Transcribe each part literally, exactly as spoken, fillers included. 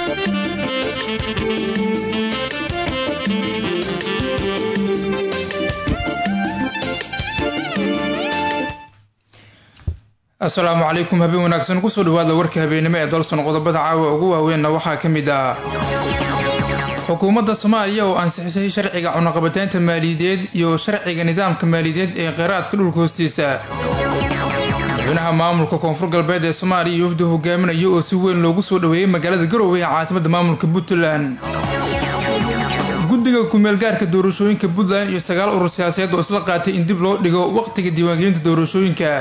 السلام عليكم هبين wanaagsan kusoo dhawaada warka habeenimo ee dalsan qodobada caawa ugu waaweyn waxa kamid ah xukuumadda Soomaaliya oo ansixisay sharciga cunaqabataynta maaliyadeed iyo sharciga nidaamka maaliyadeed ee qeyraadka dhulka hoostiisa madaxweynaha maamulka koonfur galbeed ee Soomaaliya iyo wafdi hogaaminaya oo si weyn loogu soo dhaweeyay magaalada Garowe ee caasimadda maamulka Puntland guddiga ku meel gaarka doorashooyinka Puntland iyo sagaal urur siyaasadeed oo isla qaatay in dib loo dhigo waqtiga diiwaangelinta doorashooyinka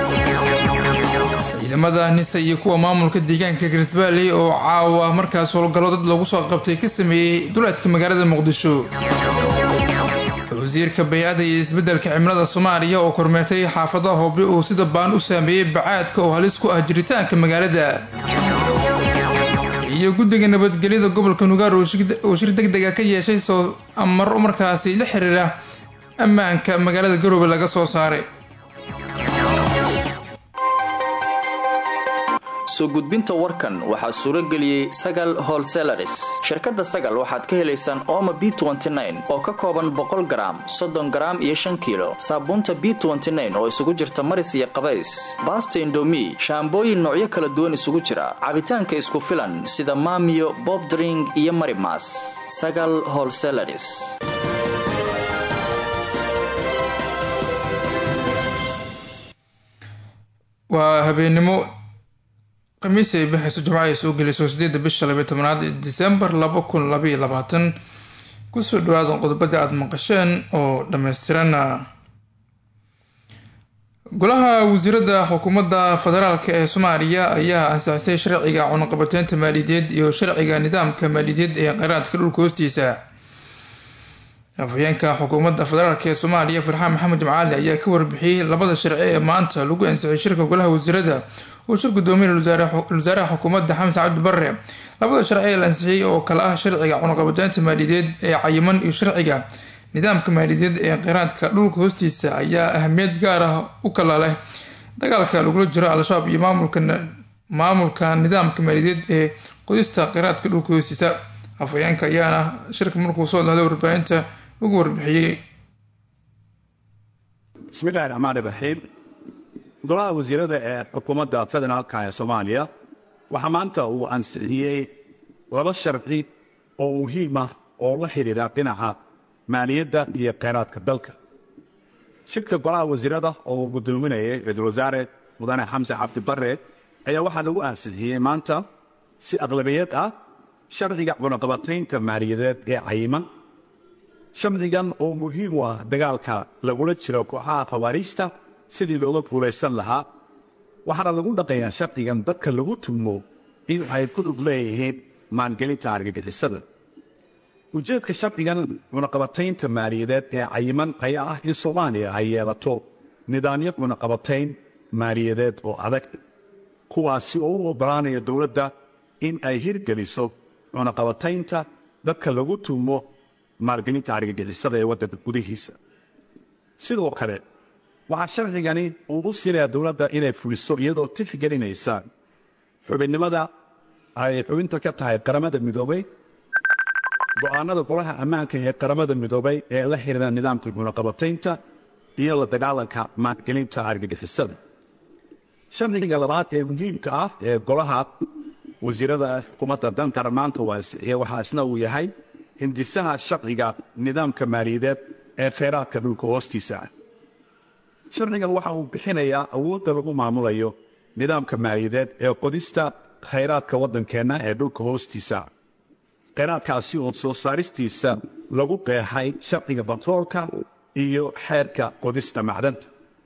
ciidamada nisa iyo kuwa maamulka deegaanka Garisbaale oo caawa markaas howlgallo dad lagu soo qabtay ka sameeyay duleedka magaalada Muqdisho wasiirka bay'ada iyo isbeddelka cimilada Soomaaliya oo kormeertay xaafadaha Hoobe oo sida baan u saameeyay bacaadka oo halis ku ah jiritaanka magaalada iyo guddiga nabadgelyada gobolka Nugaar oo shir degdeg ah ka yeeshay soo amar markaasi la xiriira ammaanka magaalada Garowe laga soo saaray soo gudbinta warkan waxa suura galiyay Sagal Wholesalers shirkadda Sagal waxaad ka helaysaan Omo B twenty nine oo ka kooban boqol gram soddon gram iyo shan kiilo saabuunta B twenty nine oo isugu jirta maris iyo qabays basta indomie shaambooyin noocyo kala duwan isugu jira cabitaanka isku filan sida Maamiyo Bob Drink iyo Marimas Sagal Wholesalers waa habeenimo قميص بحث جمعية سوق لسوسديد بشر بتمناد ديسمبر لبكون لبي لباتن كسر دواد قطبة عد منقشان أو دمسترنا قلها وزيرة حكومة فدرالك سوماليا أيها أنساسي شرعي عنقبتين تماليديد يو شرعي نظام كماليديد أي قرات كل كوستيسا afayeenka xukuumadda federaalka Soomaaliya Farxaan Maxamed Jamaal ayaa ka warbixiyay labada sharci ee maanta lagu ansixiyay shirka golaha wasiirada oo shir gudoomiye wasaaraha xukuumadda Xamse Cabdi Barre labada sharci ee la ansixiyay oo kala ah sharciga cunaqabataynta maaliyadeed ee cayiman iyo sharciga nidaamka maaliyadeed ee qeyraadka dhulka hoostiisa ayaa ahmiyad gaar ah u kala leh dagaalka lagu jiro al-shabaab iyo maamulka maamulka nidaamka maaliyadeed ee qodista qeyraadka dhulka hoostiisa afayeenka ayaana shirka markuu soo dhawaa warbaahinta ugu warbixiyay bismillaahi raxmaani raxiim golaha wasiirada ee xukuumadda federaalka ee Soomaaliya waxa maanta uu ansixiyay laba sharci oo muhiim ah oo la xiriira dhinaca maaliyadda iyo qeyraadka dalka shirka golaha wasiirada oo gudoominayay ra'iisul wasaare mudane Xamse Cabdi Barre ayaa waxa lagu ansixiyay maanta si aqlabiyad ah sharciga cunaqabataynta maaliyadeed ee cayiman sharcigan oo muhiim u ah dagaalka lagula jiro kooxaha khawaarijta sidii looga guulaysan lahaa waxaana lagu dhaqayaa sharcigan dadka lagu tumo in ay ku lug leeyihiin maalgelinta argagixisada ujeedka sharcigan cunaqabataynta maaliyadeed ee cayiman ayaa ah in Soomaaliya ay yeelato nidaamyo cunaqabatayn maaliyadeed oo adag kuwaasi oo u oggolaanaya dowladda in ay hirgeliso cunaqabataynta dadka lagu tumo maalgelinta argagixisada ee waddanka gudihiisa sidoo kale waxaa sharcigani uu u siinayaa dowladda inay fuliso iyadoo tixgelinaysa xubinnimada ay xubinta ka tahay qaramada midoobay go'aanada golaha ammaanka ee qaramada midoobay ee la xiriira nidaamka cunaqabataynta iyo la dagaalanka maalgelinta argagixisada sharciga labaad ee muhiimka ah ee golaha wasiirada xukuumadda danka maanta waa waxaa isna uu yahay hindisaha sharciga nidaamka maaliyadeed ee kheyraadka dhulka hoostiisa sharcigan waxa uu bixinayaa awoodda lagu maamulayo nidaamka maaliyadeed ee qodista kheyraadka waddankeena ee dhulka hoostiisa kheyraadkaasi oo soo saaristiisa lagu qeexay sharciga batroolka iyo xeerka qodista macdanta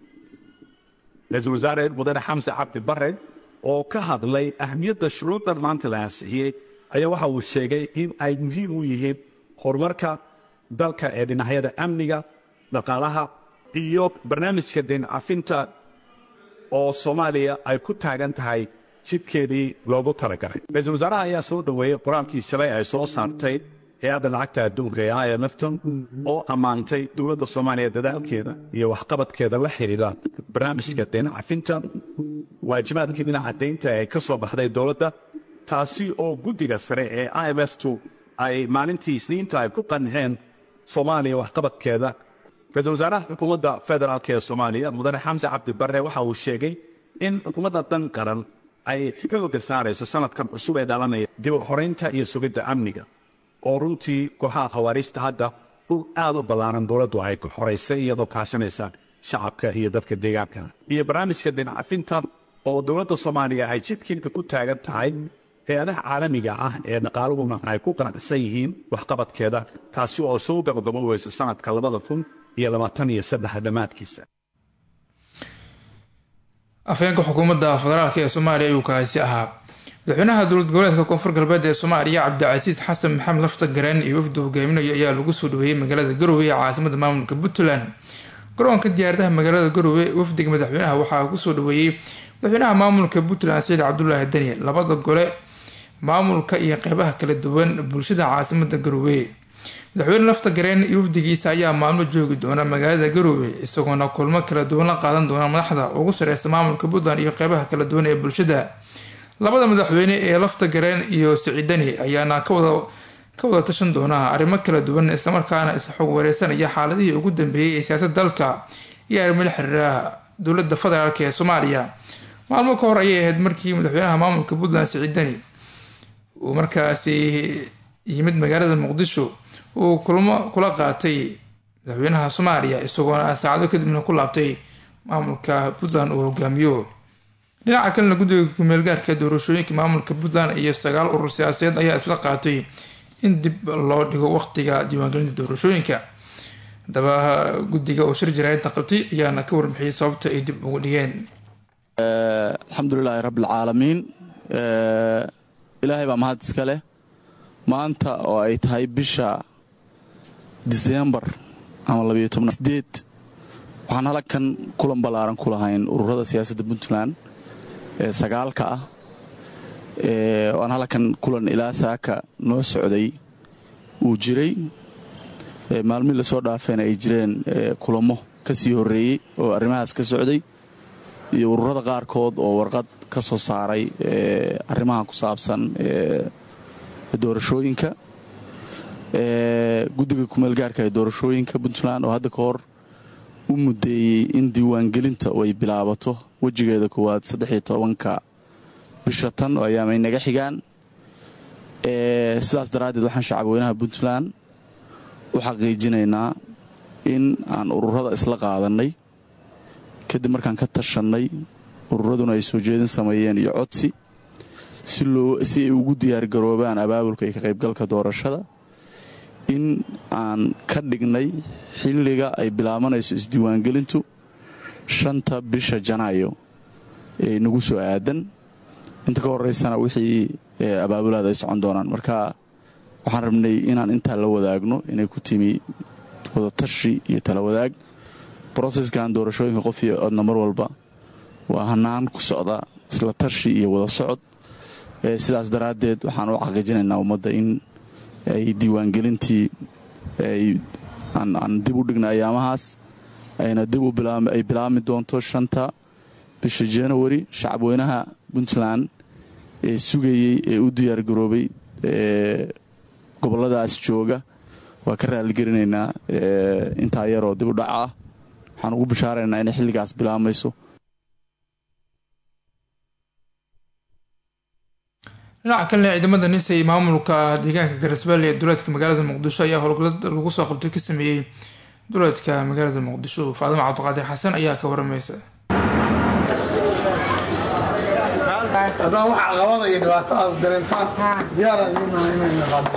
ra'iisul wasaare mudane Xamse Cabdi Barre oo ka hadlay ahmiyadda shuruucdan maanta la ansixiyay ayaa waxa uu sheegay in ay muhiim u yihiin horumarka dalka ee dhinacyada amniga dhaqaalaha iyo barnaamijka deyn cafinta oo Soomaaliya ay ku taagan tahay jidkeedii loogu talagalay ra'iisul wasaaraha ayaa soo dhaweeyay qoraalkii shalay ay soo saartay hay'adda lacagta adduunka ee I M F oo ammaantay dowladda Soomaaliya dadaalkeeda iyo waxqabadkeeda la xiriira barnaamijka deyn cafinta waajibaadkii dhinaca deynta ee ka soo baxday dowladda taasi oo guddiga sare ee I M F tu ay maalintii isniinta ay ku qanceen soomaaliya waxqabadkeeda. ra-iisul wasaaraha xukuumadda federaalk ee soomaaliya mudane xamse cabdi barre waxa uu sheegay in xukuumadda dan qaran ay xooga saarayso sanadkan cusub ee dhalanaya dib u xoraynta iyo sugidda amniga, oo runtii kooxaha khawaariijta hadda dhul aad u ballaaran dowladdu ay ku xoraysay iyadoo kaashanaysa shacabka iyo dadka deegaanka. iyo barnaamijka dinacafinta oo dowladda soomaaliya ay jidkiinka ku taagan tahay hay-adaha caalamiga ah ee dhaqaaluhuna ay ku qanacsan yihiin waxqabadkeeda, taasi oo soo gabagaboweysa sanadka labada kun iyo labaatan iyo saddex dhammaadkiisa. afhayeenka xukuumadda federaalk ee soomaaliya ayuu kaasi ahaa. madaxweynaha dowlad goboleedka koonfur galbeed ee soomaaliya cabdicasiis xasan maxamed laftagareen iyo wafdi hogaaminayo ayaa lagu soo dhaweeyey magaalada garowe ee caasimada maamulka puntland. garoonka diyaaradaha magaalada garowe wafdiga madaxweynaha waxaa kusoo dhaweeyey madaxweynaha maamulka puntland saciid cabdulaahi deni, labada gole maamulka iyo qeybaha kala duwan bulshada caasimada garowe. madaxweyne laftagareen iyo wafdigiisa ayaa maalmo joogi doona magaalada garowe isagoona kulmo kala duwan la qaadan doona madaxda ugu sareysa maamulka puntland iyo qeybaha kala duwan ee bulshada. labada madaxweyne ee laftagareen iyo saciid deni ayaana kawada ka wada tashan doona arrimo kala duwan islamarkaana isxog wareysanaya xaaladihii ugu dambeeyey ee siyaasada dalka iyo arrimaha xiriiraha dowladda federaalk ee soomaaliya. maalmo ka hor ayay ahayd markii madaxweynaha maamulka puntland saciid deni uu markaasi yimid magaalada muqdisho uu kulmo kula qaatay madaxweynaha soomaaliya isagoona saacado kadibna ku laabtay maamulka puntland uu hogaamiyo. dhinaca kalena guddiga kumeelgaarka doorashooyinka maamulka puntland iyo sagaal urur siyaasadeed ayaa isla qaatay in dib loo dhigo waqtiga diiwaangelinta doorashooyinka. haddaba guddiga oo shir jaraa'idna qabtay ayaana ka warbixiyay sababta ay dib ugu dhigeen. alxamdulilaahi rabbilcaalamiin, ilaahay baa mahad iska leh. maanta oo ay tahay bisha diseembar ama labayo toban sideed waxaan halkan kulan ballaaran ku lahayn ururada siyaasadda puntland ee sagaalka ah. aan halkan kulan ilaa saaka noo socday uu jiray, maalmihii lasoo dhaafeena ay jireen kulamo ka sii horreeyey oo arrimahaas ka socday, iyo ururada qaarkood oo warqad ka soo saaray arrimaha ku saabsan doorashooyinka. guddiga kumeelgaarka ee doorashooyinka puntland oo hadda ka hor u muddeeyey in diiwaangelinta ay bilaabato wejigeeda koowaad saddexiyo tobanka bisha tan oo ayaamay naga xigaan. sidaas daraaddeed waxaan shacabweynaha puntland u xaqiijinaynaa in aan ururada isla qaadannay kadib markaan ka tashannay, ururaduna ay soo jeedin sameeyeen iyo codsi si ay ugu diyaargaroobaan abaabulka iyo ka qaybgalka doorashada, in aan ka dhignay xilliga ay bilaabanayso isdiiwaangelintu shanta bisha janaayo ee nagu soo aadan. inta ka horeysana wixii abaabulaada ay socon doonaan. marka waxaan rabnay inaan intaa la wadaagno inay ku timi wadatashi iyo tala wadaag. broseskan doorashooyinka qof iyo codna mar walba waa hanaan ku socda isla tashi iyo wada socod. sidaas daraaddeed waxaan u xaqiijinaynaa ummadda in ay diiwaangelintii aan dib u dhigna ayaamahaas ayna dib ay bilaabmi doonto shanta bisha january. shacabweynaha puntland ee sugayey ee u diyaargaroobay gobolladaas jooga waa ka raaligelinaynaa intaa yaroo dib u dhac ah. waxaan ugu bishaaraynaa inay xilligaas bilaabmayso. dhinaca kalena ciidamada nisay maamulka deegaanka garisbaale ee duleedka magaalada muqdisho ayaa howlgallad lagu soo qabtay ka sameeyey duleedka magaalada muqdisho. faadimo cabdiqaadir xasan ayaa ka waramaysa. haddaan waxaa qabanaya dhibaato aad dareentaan diyaaraan idiinaha inayna qaado.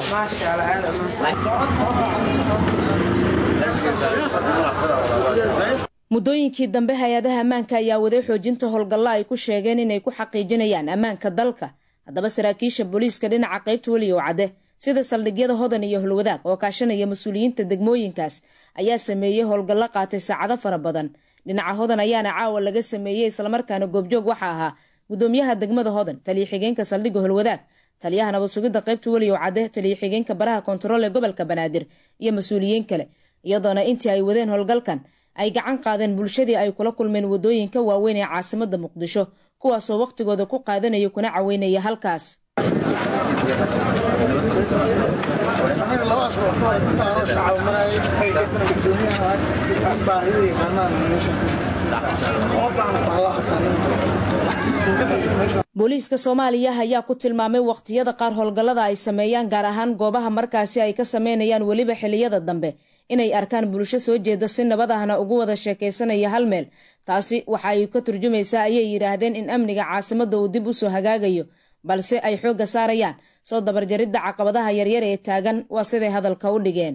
muddooyinkii dambe hay-adaha ammaanka ayaa waday xoojinta howlgallo ay ku sheegeen inay ku xaqiijinayaan ammaanka dalka. haddaba saraakiisha booliiska dhinaca qaybta weliyow cadde sida saldhigyada hodan iyo holwadaag oo kaashanaya mas-uuliyiinta degmooyinkaas ayaa sameeyey howlgallo qaatay saacado fara badan. dhinaca hodan ayaana caawa laga sameeyey, islamarkaana goobjoog waxaa ahaa gudoomiyaha degmada hodan, taliya xigeenka saldhigga holwadaag, taliyaha nabad sugidda qaybta weliyow cadde, taliya xigeenka baraha kontarool ee gobolka banaadir iyo mas-uuliyiin kale. iyadoona intii ay wadeen howlgalkan ay gacan qaadeen bulshadii ay kula kulmeen wadooyinka waaweyn ee caasimada muqdisho, kuwaasoo waqtigooda ku qaadanaya kuna caweynaya halkaas. booliiska Soomaaliya ayaa ku tilmaamay waqtiyada qaar howlgallada ay sameeyaan gaar ahaan goobaha markaasi ay ka sameynayaan waliba xilliyada dambe inay arkaan bulsho soo jeeda si nabad ahna ugu wada sheekeysanaya hal meel. taasi waxa ay ka turjumaysaa ayay yiraahdeen in amniga caasimadda uu dib u soo hagaagayo balse ay xooga saarayaan soo dabarjaridda caqabadaha yaryar ee taagan waa siday hadalka u dhigeen.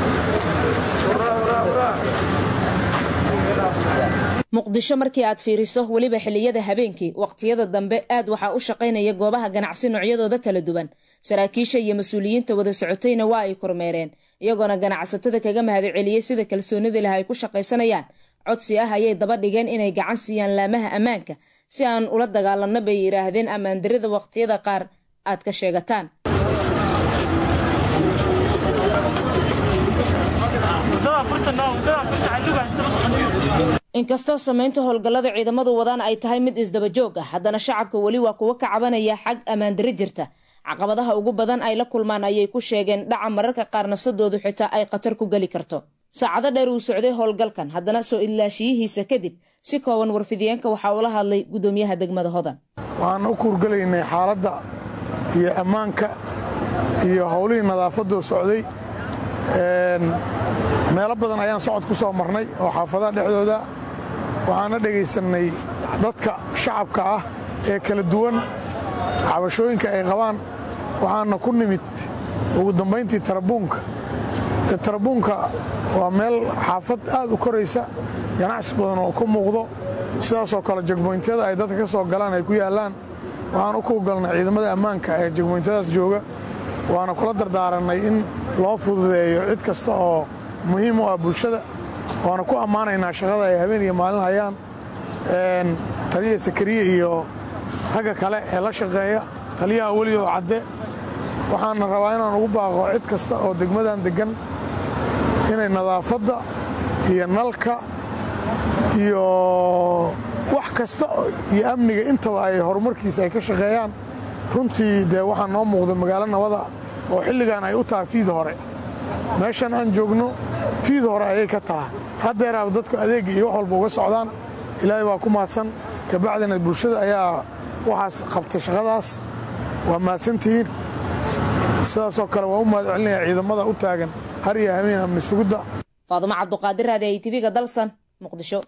muqdisho markii aad fiiriso waliba xilliyada habeenkii waqtiyada dambe aad waxa u shaqeynaya goobaha ganacsi noocyadooda kala duwan. saraakiisha iyo mas'uuliyiinta wada socotayna waa ay kormeereen iyagoona ganacsatada kaga mahadceliyay sida kalsoonida leh ay ku shaqaysanayaan. codsi ah ayay daba dhigeen inay gacan siiyaan laamaha ammaanka si aan ula dagaalanno bay yiraahdeen ammaan darrida waqtiyada qaar aad ka sheegataan. inkastoo samaynta howlgallada ciidamadu wadaan ay tahay mid isdaba joog ah haddana shacabka weli waa kuwa ka cabanaya xag ammaan darri jirta. caqabadaha ugu badan ay la kulmaan ayay ku sheegeen dhaca mararka qaar nafsadoodu xitaa ay khatar ku geli karto. saacado dheer uu socday howlgalkan haddana soo ilaashiyihiisa kadib si kooban warfidiyeenka waxaa ula hadlay gudoomiyaha degmada Hodan. waxaan u kuurgalaynay xaaladda iyo ammaanka iyo howlihii nadaafadda socday meelo badan ayaan socod ku soo marnay oo xaafadaha dhexdooda waxaana dhegaysanay dadka shacabka ah ee kala duwan cabashooyinka ay qabaan waxaana ku nimid ugu dambayntii tarabuunka. tarabuunka waa meel xaafad aad u koraysa ganacsi badan oo ku muuqdo sidaasoo kale jagboyntyada ay dadka ka soo galaan ay ku yaallaan. waxaan u kuugalnay ciidamada ammaanka ee jagboyntyadaas jooga waana kula dardaaranay in loo fududeeyo cid kasta oo muhiim u ah bulshada. waana ku ammaanaynaa shaqada ay habeen iyo maalin hayaan taliya sakariye iyo ragga kale ee la shaqeeya taliyaha weliyo cadde. waxaana rabaa inaan ugu baaqo cid kasta oo degmadan degan inay nadaafadda iyo nalka iyo wax kasta iyo amniga intaba ay horumarkiisa ay ka shaqeeyaan. runtii dee waxaa noo muuqda magaalo nabada oo xilligan ay u tahay fiid hore. meeshan aan joogno fiid hore ayay ka tahay haddeeraaba dadku adeegga iyo wax walba uga socdaan. ilaahay waa ku mahadsan kabacdina bulshada ayaa waxaas qabtay shaqadaas. waa mahadsantihiin. sidaasoo kale waa u mahadcelinaya ciidamada u taagan har iyo habeen amni sugidda. Faadumo Cabduqaadir raadiyo T V-ga Dalsan Muqdisho.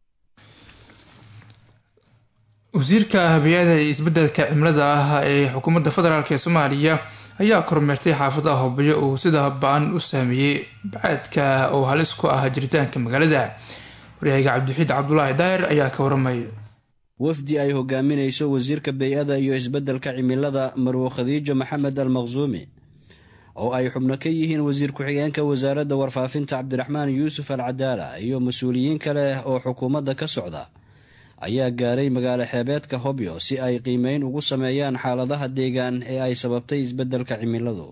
wasiirka habiyada iyo isbedelka cimilada ah ee xukuumadda federaalk ee Soomaaliya ayaa kormeertay xaafadaha Hoobiyo oo sida baan u saameeyay bacaadka oo halis ku ah jiritaanka magaalada. wariyayga Cabdixiid Cabdullaahi Daahir ayaa ka waramay. wafdi ay hogaaminayso wasiirka bay'ada iyo isbedelka cimilada Marwo Khadiija Maxamed Al-Maqzuumi oo ay xubno ka yihiin wasiir ku-xigeenka wasaaradda warfaafinta Cabdiraxmaan Yuusuf Al-Cadaala iyo mas'uuliyiin kale oo xukuumadda ka socda ayaa gaaray magaalo xeebeedka Hoobiyo si ay qiimeyn ugu sameeyaan xaaladaha deegaan ee ay sababtay isbedelka cimiladu.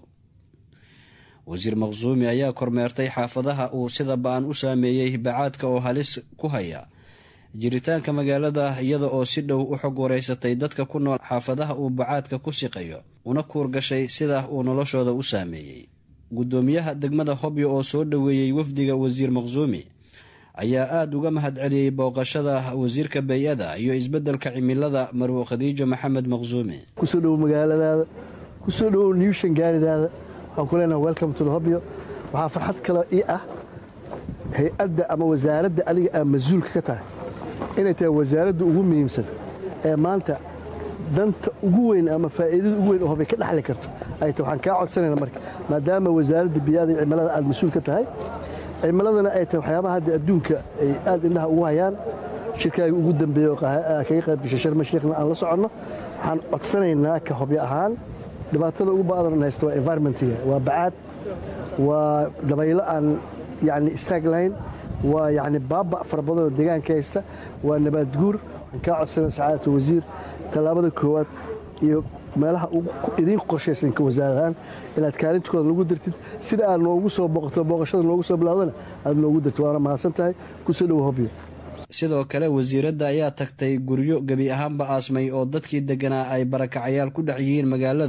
wasiir Maqzuumi ayaa kormeertay xaafadaha uu sida baan u saameeyay bacaadka oo halis ku haya jiritaanka magaalada iyada oo si dhow u xog wareysatay dadka ku nool xaafadaha uu bacaadka ku siqayo una kuurgashay sida uu noloshooda u saameeyey. gudoomiyaha degmada Hoobiyo oo soo dhaweeyay wafdiga wasiir Maqzuumi ayaa aad uga mahadceliyay booqashada wasiirka bay'ada iyo isbedelka cimilada Marwo Khadiija Maxamed Maqzuumi. kusoo dhow magaaladaada kusoo dhow newshan gaaridaada waxaan ku leenahay welcome to the Hoobiyo. waxaa farxad kale ii ah hay-adda ama wasaaradda adiga aad mas-uulka ka tahay inay tahay wasaaradda ugu muhiimsan ee maanta danta ugu weyn ama faa'iidada ugu weyn oo Hoobiyo ka dhaxli karto ay tahay. waxaan kaa codsanaynaa marka maadaama wasaaradda biyada iyo cimilada aad mas-uul ka tahay cimiladana ay tahay waxyaabaha hadda adduunka ay aad indhaha ugu hayaan shirkaaga ugu dambeeya oo kaga qayb gashay Sharm el-Sheikh aan la soconno. waxaan codsanaynaa ka Hoobiyo ahaan dhibaatada ugu badan haysto waa environmentiga waa bacaad waa dabaylo aan yacni istaag lahayn waa yacni baaba fara badan oo deegaanka haysta waa nabaad guur. waxaan kaa codsanay sacaadatu wasiir tallaabada koowaad iyo meelaha idiin qorshaysan ka wasaarahaan inaad kaalintooda lagu dirtid sida aad noogu soo booqato booqashada noogu soo bilaawdana aad noogu dirtid. waana mahadsan tahay kusoo dhow Hoobiyo. sidoo kale wasiiradda ayaa tagtay guryo gebi ahaanba aasmay oo dadkii deganaa ay barakacayaal ku dhex yihiin magaalada.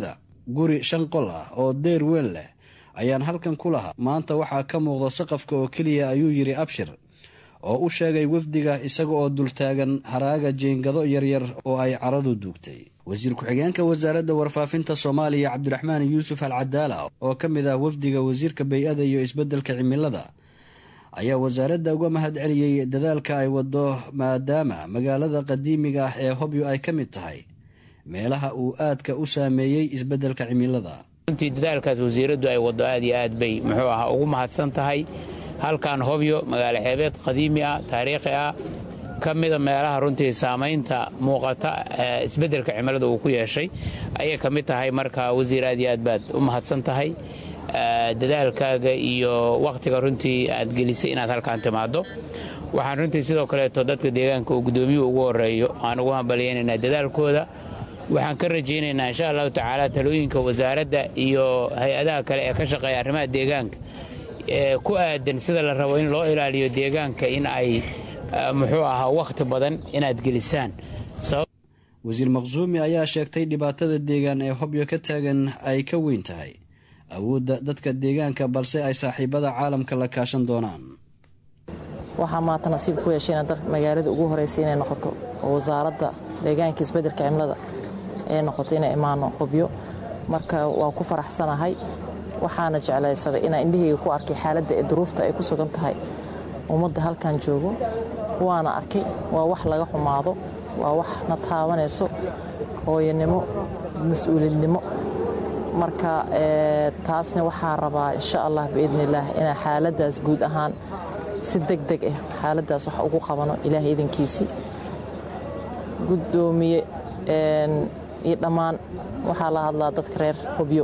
guri shan qol ah oo deyr weyn leh ayaan halkan ku lahaa. maanta waxaa ka muuqda saqafka oo keliya ayuu yidhi Abshir, oo u sheegay wafdiga isaga oo dultaagan haraaga jeengado yaryar oo ay caradu duugtay. wasiir ku-xigeenka wasaaradda warfaafinta Soomaaliya Cabdiraxmaan Yuusuf Al Cadaala oo ka mid ah wafdiga wasiirka bay'ada iyo isbeddelka cimilada ayaa wasaaradda uga mahad celiyey dadaalka ay wado, maadaama magaalada qadiimiga ah ee Hobyo ay ka mid tahay meelaha uu aadka u saameeyey isbeddelka cimilada. runtii dadaalkaas wasiiraddu ay wado aad iyo aad bay muxuu ahaa ugu mahadsan tahay. halkan Hobyo magaalo xeebeed qadiimi ah, taariikhi ah, ka mida meelaha runtii saamaynta muuqata isbeddelka cimilada uu ku yeeshay ayay ka mid tahay. marka wasiir aad iyo aad baad u mahadsan tahay dadaalkaaga iyo wakhtiga runtii aad gelisay inaad halkaan timaado. waxaan runtii sidoo kaleeto dadka deegaanka uu gudoomiyuhu ugu horeeyo aan ugu hambaliyaynaynaa dadaalkooda. waxaan ka rajaynaynaa insha allahu tacaala talooyinka wasaaradda iyo hay-adaha kale ee ka shaqeeya arrimaha deegaanka ee ku aadan sida la rabo in loo ilaaliyo deegaanka in ay muxuu ahaa wakhti badan inaad gelisaan. wasiir Maqsuumi ayaa sheegtay dhibaatada deegaan ee Hobyo ka taagan ay ka weyn tahay awoodda dadka deegaanka, balse ay saaxiibada caalamka la kaashan doonaan. waxaa maanta nasiib ku yeeshayna dad magaalada ugu horeysay inay noqoto oo wasaaradda deegaanka isbeddelka cimilada ee noqoto inay imaano Hobyo. marka waa ku faraxsanahay, waxaana jeclaysaday inaan indhahayga ku arkay xaaladda ee duruufta ay ku sugan tahay ummadda halkan joogo. waana arkay, waa wax laga xumaado, waa wax na taabanayso hooyanimo, mas-uuliyadnimo. marka taasna waxaa rabaa insha allah biidnillaah inaan xaaladdaas guud ahaan si deg deg ah xaaladdaas wax ugu qabano ilaahay idinkiisii. gudoomiye iyo dhammaan waxaa la hadlaa dadka reer Hobyo.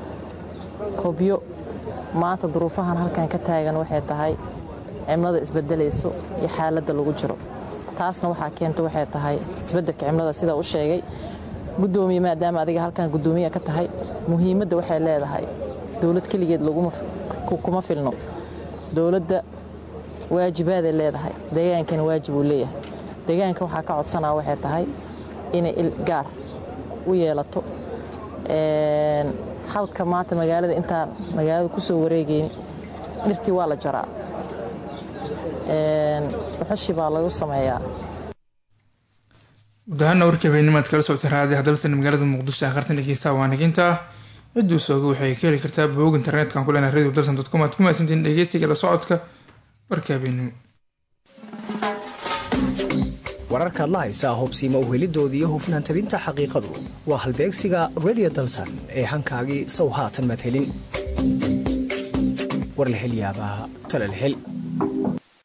Hobyo maanta duruufahan halkan ka taagan waxay tahay cimilada isbedelayso iyo xaaladda lagu jiro. taasna waxaa keenta waxay tahay isbeddelka cimilada sida uu sheegay gudoomiye. maadaama adiga halkan gudoomiye ka tahay, muhiimadda waxay leedahay dawlad keligeed laguma kuma filno. dawladda waajibaad ay leedahay, deegaankana waajib uu leeyahay. deegaanka waxaa ka codsanaa waxay tahay inay il gaar u yeelato. halka maanta magaalada intaan magaalada ku soo wareegayn dhirtii waa la jaraa, dhuxushi baa lagu sameeyaa. gudahaana warkii habeennimaad kala socotay raadi hadalsan magaalada muqdisho akhrintan dhegeysta waa naginta cidduu sooga waxay ka heli kartaa bog internetka ku leenahay radio dalsan dot com aad ku mahadsantihiin dhegeysiga la socodka warka habeenimo. wararkaad la haysaa hubsiima u helidoodii iyo hufnaan tabinta xaqiiqadu waa halbeegsiga radio dalsan ee hankaagii sow haatan madhelin war la hel yaabaa tala la hel.